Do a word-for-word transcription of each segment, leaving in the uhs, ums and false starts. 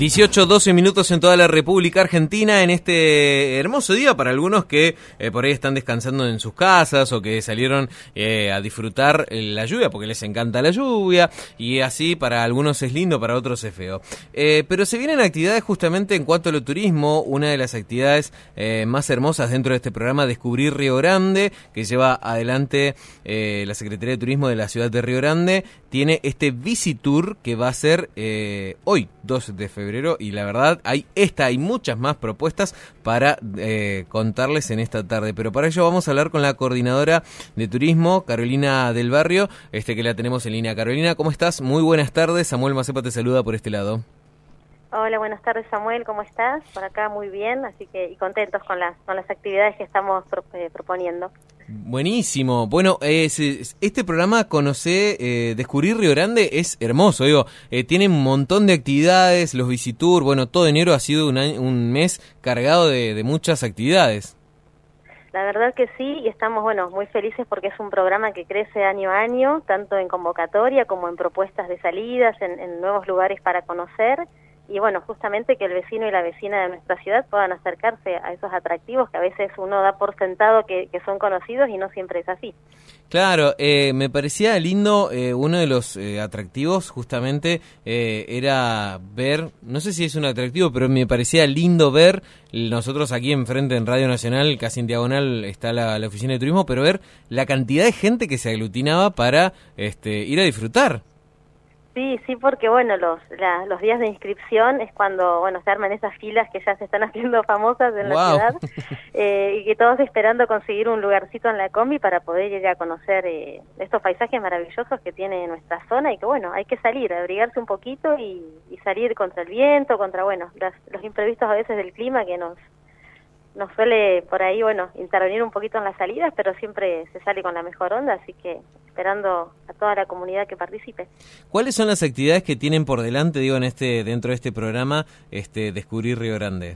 dieciocho, doce minutos en toda la República Argentina en este hermoso día para algunos que eh, por ahí están descansando en sus casas o que salieron eh, a disfrutar la lluvia porque les encanta la lluvia y así para algunos es lindo, para otros es feo. Eh, pero se vienen actividades justamente en cuanto a lo turismo, una de las actividades eh, más hermosas dentro de este programa Descubrir Río Grande, que lleva adelante eh, la Secretaría de Turismo de la ciudad de Río Grande, tiene este Visitour que va a ser eh, hoy, dos de febrero. Y la verdad, hay esta, hay muchas más propuestas para eh, contarles en esta tarde. Pero para ello vamos a hablar con la coordinadora de turismo, Carolina del Barrio, este que la tenemos en línea. Carolina, ¿cómo estás? Muy buenas tardes. Samuel Macepa te saluda por este lado. Hola, buenas tardes, Samuel, ¿cómo estás? Por acá muy bien, así que y contentos con las con las actividades que estamos pro, eh, proponiendo. Buenísimo. Bueno, eh, este programa Conocer, eh, Descubrir Río Grande es hermoso, digo, eh, tiene un montón de actividades, los Visitour, bueno, todo enero ha sido un, año, un mes cargado de, de muchas actividades. La verdad que sí, y estamos, bueno, muy felices porque es un programa que crece año a año, tanto en convocatoria como en propuestas de salidas, en, en nuevos lugares para conocer. Y bueno, justamente que el vecino y la vecina de nuestra ciudad puedan acercarse a esos atractivos que a veces uno da por sentado que, que son conocidos y no siempre es así. Claro, eh, me parecía lindo, eh, uno de los eh, atractivos justamente eh, era ver, no sé si es un atractivo, pero me parecía lindo ver, nosotros aquí enfrente en Radio Nacional, casi en diagonal está la, la oficina de turismo, pero ver la cantidad de gente que se aglutinaba para este, ir a disfrutar. Sí, sí, porque bueno, los la, los días de inscripción es cuando bueno se arman esas filas que ya se están haciendo famosas en wow. la ciudad eh, y que todos esperando conseguir un lugarcito en la combi para poder ir a conocer eh, estos paisajes maravillosos que tiene nuestra zona y que bueno, hay que salir, abrigarse un poquito y, y salir contra el viento, contra bueno las, los imprevistos a veces del clima que nos nos suele por ahí, bueno, intervenir un poquito en las salidas, pero siempre se sale con la mejor onda, así que esperando a toda la comunidad que participe. ¿Cuáles son las actividades que tienen por delante, digo, en este dentro de este programa este Descubrir Río Grande?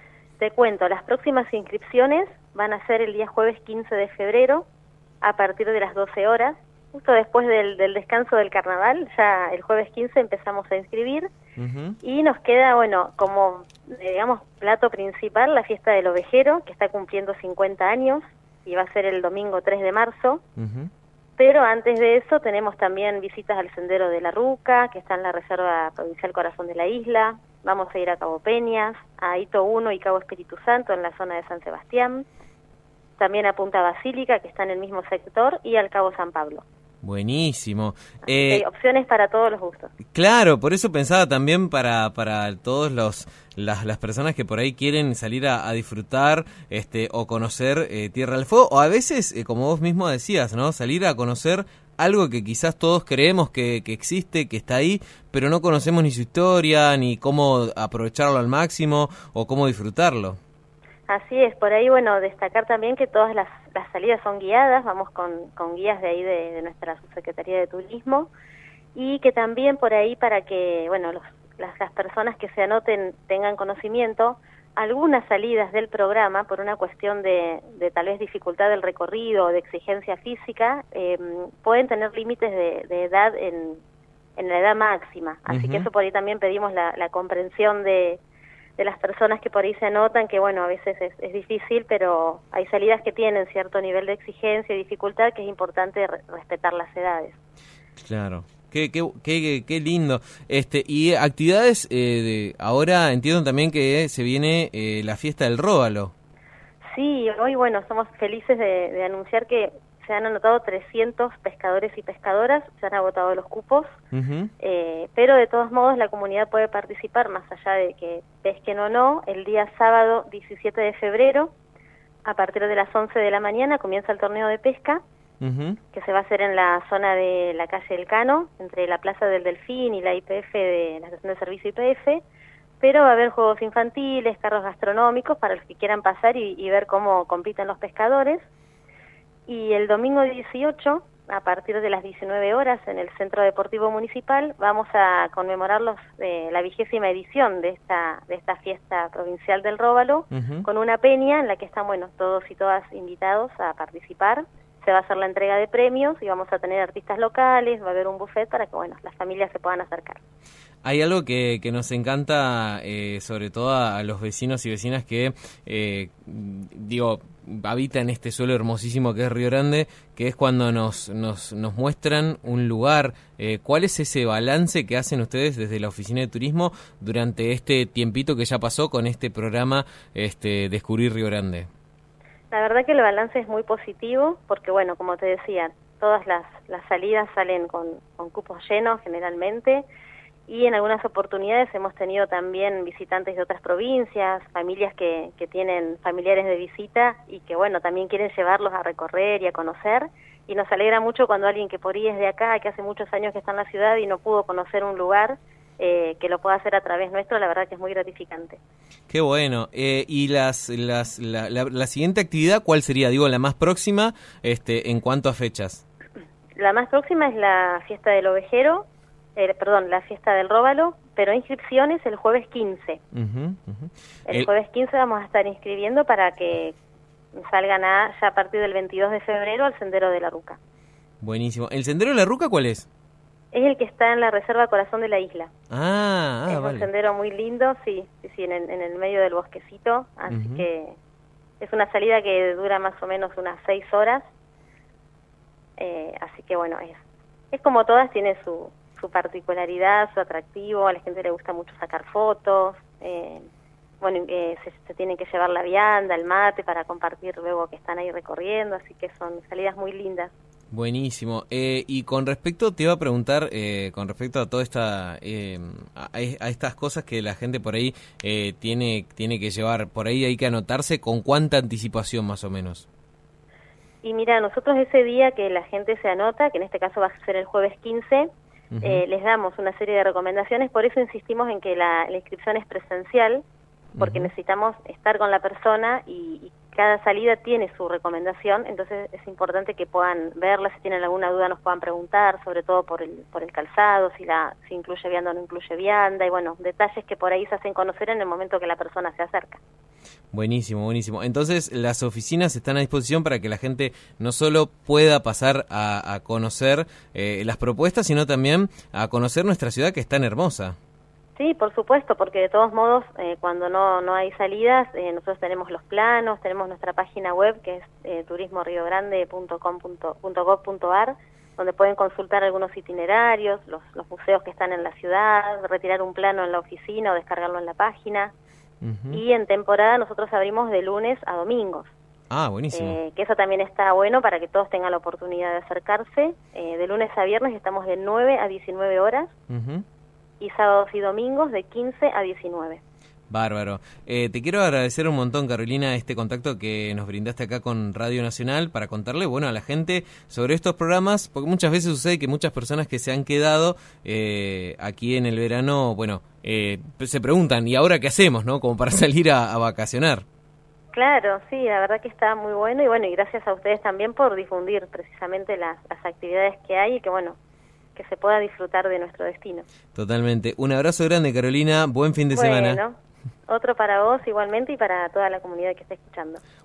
Te cuento, las próximas inscripciones van a ser el día jueves quince de febrero, a partir de las doce horas, justo después del, del descanso del carnaval, ya el jueves quince empezamos a inscribir, uh-huh. Y nos queda, bueno, como, digamos, plato principal, la fiesta del ovejero, que está cumpliendo cincuenta años, y va a ser el domingo tres de marzo, uh-huh. Pero antes de eso tenemos también visitas al Sendero de la Ruca, que está en la Reserva Provincial Corazón de la Isla, vamos a ir a Cabo Peñas, a Hito uno y Cabo Espíritu Santo, en la zona de San Sebastián, también a Punta Basílica, que está en el mismo sector, y al Cabo San Pablo. Buenísimo. Eh, hay opciones para todos los gustos. Claro, por eso pensaba también para para todos los las, las personas que por ahí quieren salir a, a disfrutar este o conocer eh, Tierra del Fuego, o a veces, eh, como vos mismo decías, ¿no? Salir a conocer algo que quizás todos creemos que, que existe, que está ahí, pero no conocemos ni su historia, ni cómo aprovecharlo al máximo o cómo disfrutarlo. Así es, por ahí, bueno, destacar también que todas las, las salidas son guiadas, vamos con, con guías de ahí de, de nuestra Subsecretaría de Turismo, y que también por ahí para que, bueno, los, las, las personas que se anoten tengan conocimiento, algunas salidas del programa, por una cuestión de, de tal vez dificultad del recorrido o de exigencia física, eh, pueden tener límites de, de edad en, en la edad máxima, así uh-huh. que eso por ahí también pedimos la, la comprensión de de las personas que por ahí se anotan, que bueno, a veces es, es difícil, pero hay salidas que tienen cierto nivel de exigencia y dificultad que es importante re- respetar las edades. Claro, qué, qué, qué, qué lindo. Este y actividades, eh, de ahora entiendo también que se viene eh, la fiesta del róbalo. Sí, hoy bueno, somos felices de, de anunciar que se han anotado trescientos pescadores y pescadoras, se han agotado los cupos, uh-huh. eh, pero de todos modos la comunidad puede participar, más allá de que pesquen o no, el día sábado diecisiete de febrero, a partir de las once de la mañana, comienza el torneo de pesca, uh-huh. que se va a hacer en la zona de la calle El Cano, entre la Plaza del Delfín y la I P F, de la Estación de Servicio I P F, pero va a haber juegos infantiles, carros gastronómicos, para los que quieran pasar y, y ver cómo compiten los pescadores. Y el domingo dieciocho, a partir de las diecinueve horas, en el Centro Deportivo Municipal, vamos a conmemorar los, eh, la vigésima edición de esta de esta fiesta provincial del Róbalo, uh-huh. con una peña en la que están, bueno, todos y todas invitados a participar. Se va a hacer la entrega de premios y vamos a tener artistas locales, va a haber un buffet para que, bueno, las familias se puedan acercar. Hay algo que, que nos encanta, eh, sobre todo a, a los vecinos y vecinas que, eh, digo, habitan este suelo hermosísimo que es Río Grande, que es cuando nos, nos, nos muestran un lugar. Eh, ¿Cuál es ese balance que hacen ustedes desde la Oficina de Turismo durante este tiempito que ya pasó con este programa este, Descubrir Río Grande? La verdad que el balance es muy positivo porque, bueno, como te decía, todas las, las salidas salen con, con cupos llenos generalmente. Y en algunas oportunidades hemos tenido también visitantes de otras provincias, familias que, que tienen familiares de visita y que, bueno, también quieren llevarlos a recorrer y a conocer. Y nos alegra mucho cuando alguien que por ahí es de acá, que hace muchos años que está en la ciudad y no pudo conocer un lugar, eh, que lo pueda hacer a través nuestro, la verdad que es muy gratificante. Qué bueno. Eh, y las, las, la, la, la siguiente actividad, ¿cuál sería? Digo, la más próxima, este, en cuanto a fechas. La más próxima es la fiesta del ovejero. Eh, perdón, la fiesta del róbalo, pero inscripciones el jueves quince. Uh-huh, uh-huh. El, el jueves quince vamos a estar inscribiendo para que salgan a, ya a partir del veintidós de febrero al Sendero de la Ruca. Buenísimo. ¿El Sendero de la Ruca cuál es? Es el que está en la Reserva Corazón de la Isla. Ah, ah es vale. un sendero muy lindo, sí, sí, sí en, el, en el medio del bosquecito, así uh-huh. que es una salida que dura más o menos unas seis horas, eh, así que bueno, es, es como todas, tiene su... su particularidad, su atractivo, a la gente le gusta mucho sacar fotos, eh, bueno, eh, se, se tienen que llevar la vianda, el mate para compartir luego que están ahí recorriendo, así que son salidas muy lindas. Buenísimo. Eh, y con respecto, te iba a preguntar, eh, con respecto a toda esta, eh, a, a estas cosas que la gente por ahí eh, tiene, tiene que llevar, por ahí hay que anotarse, ¿con cuánta anticipación más o menos? Y mira, nosotros ese día que la gente se anota, que en este caso va a ser el jueves quince, Uh-huh. Eh, les damos una serie de recomendaciones, por eso insistimos en que la, la inscripción es presencial, porque uh-huh. necesitamos estar con la persona y, y cada salida tiene su recomendación, entonces es importante que puedan verla, si tienen alguna duda nos puedan preguntar, sobre todo por el, por el calzado, si, la, si incluye vianda o no incluye vianda, y bueno, detalles que por ahí se hacen conocer en el momento que la persona se acerca. Buenísimo, buenísimo. Entonces, las oficinas están a disposición para que la gente no solo pueda pasar a, a conocer eh, las propuestas, sino también a conocer nuestra ciudad, que es tan hermosa. Sí, por supuesto, porque de todos modos, eh, cuando no, no hay salidas, eh, nosotros tenemos los planos, tenemos nuestra página web, que es eh, turismo rio grande punto com punto gob punto ar, donde pueden consultar algunos itinerarios, los, los museos que están en la ciudad, retirar un plano en la oficina o descargarlo en la página. Uh-huh. Y en temporada nosotros abrimos de lunes a domingos. Ah, buenísimo. Eh, que eso también está bueno para que todos tengan la oportunidad de acercarse. Eh, de lunes a viernes estamos de nueve a diecinueve horas. Uh-huh. Y sábados y domingos de quince a diecinueve. Bárbaro. Eh, te quiero agradecer un montón, Carolina, este contacto que nos brindaste acá con Radio Nacional para contarle, bueno, a la gente sobre estos programas, porque muchas veces sucede que muchas personas que se han quedado eh, aquí en el verano, bueno, eh, se preguntan, ¿y ahora qué hacemos, no? Como para salir a, a vacacionar. Claro, sí, la verdad que está muy bueno y bueno, y gracias a ustedes también por difundir precisamente las, las actividades que hay y que bueno, que se pueda disfrutar de nuestro destino. Totalmente. Un abrazo grande, Carolina. Buen fin de bueno, semana. Otro para vos igualmente y para toda la comunidad que está escuchando.